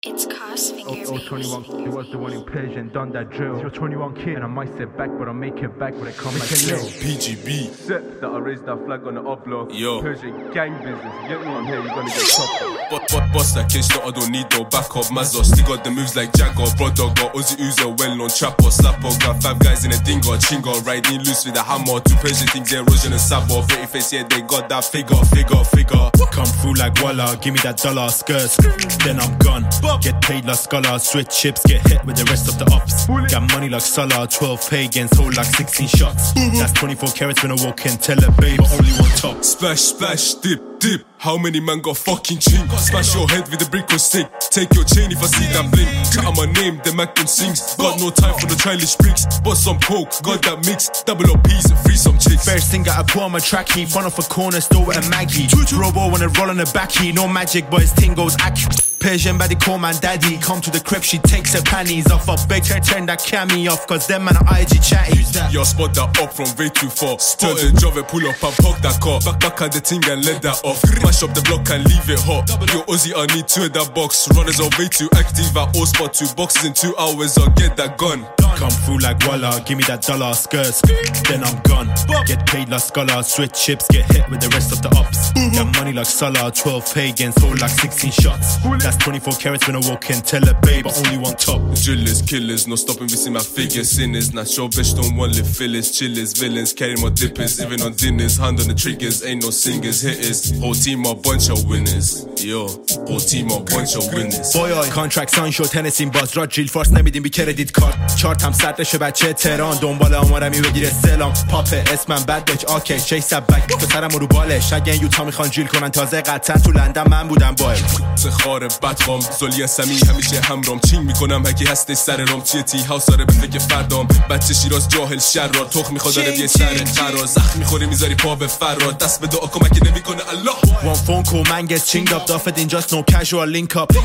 It's Crossfinger, 21, he was the one in Persian, done that drill. You're 21 kid, and I might step back, but I'll make it back when it comes like a little PGB. Sip that I raised that flag on the upload. Yo. Persian gang business. You get me on here, you're gonna get chopped. Boss that case, no, I don't need no backup. Mazza, still got the moves like Jagger. Brother got Ozzy Uzo, well-known trapper. Slapper, got 5 guys in a dingo. Chingo, riding loose with a hammer. 2 Persian things, erosion and sabot. Pretty face, yeah, they got that figure. Come through like Walla, give me that dollar, skirt, then I'm gone. Get paid like scholar, switch chips, get hit with the rest of the ops. Got money like Salah, 12 pagans, hold like 16 shots. That's 24 carats when I walk in, tell her babe, only one top. Splash, splash, dip. How many man got fucking ching? Smash your head with a brick or stick. Take your chain if I see that blink. Chat on my name, the Mac them sings. Got no time for the childish bricks. Bust some coke, got that mix. Double up peas and free some chicks. First thing I put on my trackie, front off a corner store with a Maggie. Robo wanna roll on the backy, no magic, but his ting goes accurate. Persian baddie call man daddy. Come to the crib, she takes her panties off. I beg her turn that cami off, cause them man are IG chatty. Yo, spot that up from way too far. Tell the driver pull up and park that car. Back at the thing and let that off. Mash up the block and leave it hot. Yo, Ozzy, I need 2 in that box. Runners are way too active at all spot. 2 boxes in 2 hours, I'll get that gun. Come through like Walla, give me that dollar, skirt, then I'm gone. Get paid like scholar, switch chips, get hit with the rest of the ops. Got money like Salah, 12 pagans, hold like 16 shots. That's 24 carats when I walk in, tell her babe, but only one top. Drillers, killers, no stopping, we see my figures. Sinners, not sure bitch don't want live fillers. Chillers, villains, carry my dippers. Even on dinners, hand on the triggers. Ain't no singers, hitters. Whole team a bunch of winners. Yo, whole team a bunch of winners. Boy, contract sign شد تنسیم باز را جیل فارس نمیدیم بی کردیت کارت چارت هم صدرش بچه تهران دنبال آمارمی بگیره سلام پاپه اسمم بد بچ آکه شی سبک تو سرم رو بالش اگه یوتا میخوان جیل کنن تازه قطر تو لندن من بودم باید سخار بدخام زلی سمی همیشه همرام چینگ میکنم هکی هسته سر رام چیه تی هاوس داره به فکر فردام بچه شیراز جاهل شر را تخ میخواد داره بیه سر قرار زخم میخوری میذاری پا به فرار دست به دعا کمکی نمیکنه الله one phone call man gets chinged up دافت اینجا no casual link up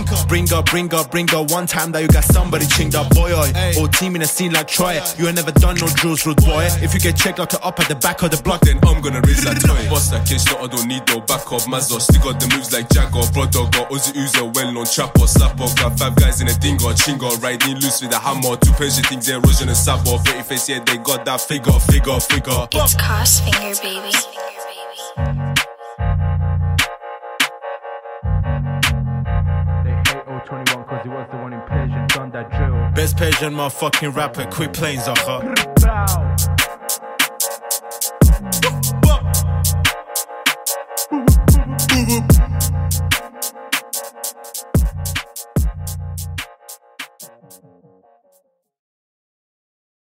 bring up one time that you got somebody chinged up boy whole team in a scene like Troy you ain't never done no drills rude boy if you get checked like up at the back of the block then I'm gonna raise that toy boss that case no I don't need no backup Mazza still got the moves like Jagger brother got Ozzy Uzo well-known trapper slapper got 5 guys in a dingo chingo riding loose with a hammer 2 Persian things erosion and sabot pretty face yeah they got that figure It's Crossfinger baby They hate 021 cause he was the one in Persian, done that drill. best Persian motherfucking rapper quit playing Zaha Bow.